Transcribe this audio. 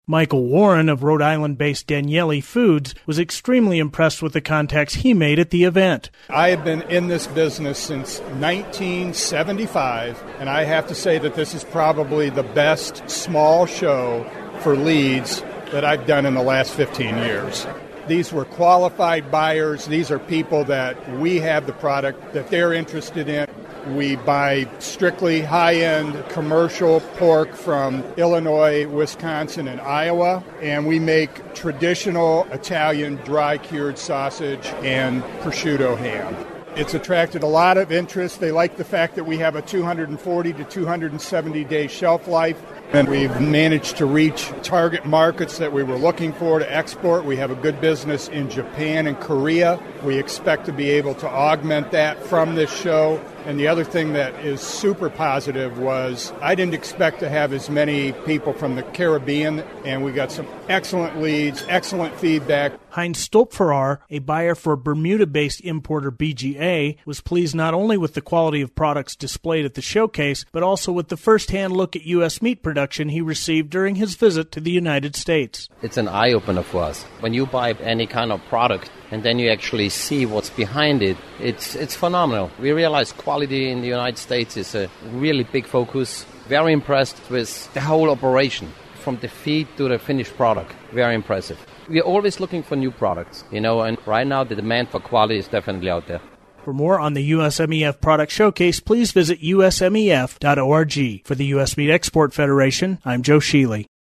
Michael Warren of Rhode Island-based Daniele Foods was extremely impressed with the contacts he made at the event. I have been in this business since 1975, and I have to say that this is probably the best small show for leads that I've done in the last 15 years. These were qualified buyers. These are people that we have the product that they're interested in. We buy strictly high-end commercial pork from Illinois, Wisconsin, and Iowa, and we make traditional Italian dry-cured sausage and prosciutto ham. It's attracted a lot of interest. They like the fact that we have a 240 to 270-day shelf life, and we've managed to reach target markets that we were looking for to export. We have a good business in Japan and Korea. We expect to be able to augment that from this show. And the other thing that is super positive was I didn't expect to have as many people from the Caribbean, and we got some excellent leads, excellent feedback. Heinz Stolpferar, a buyer for Bermuda-based importer BGA, was pleased not only with the quality of products displayed at the showcase, but also with the first-hand look at U.S. meat production he received during his visit to the United States. It's an eye-opener for us. When you buy any kind of product and then you actually see what's behind it, it's phenomenal. We realize quality in the United States is a really big focus. Very impressed with the whole operation, from the feed to the finished product. Very impressive. We're always looking for new products, and right now the demand for quality is definitely out there. For more on the USMEF Product Showcase, please visit usmef.org. For the U.S. Meat Export Federation, I'm Joe Sheely.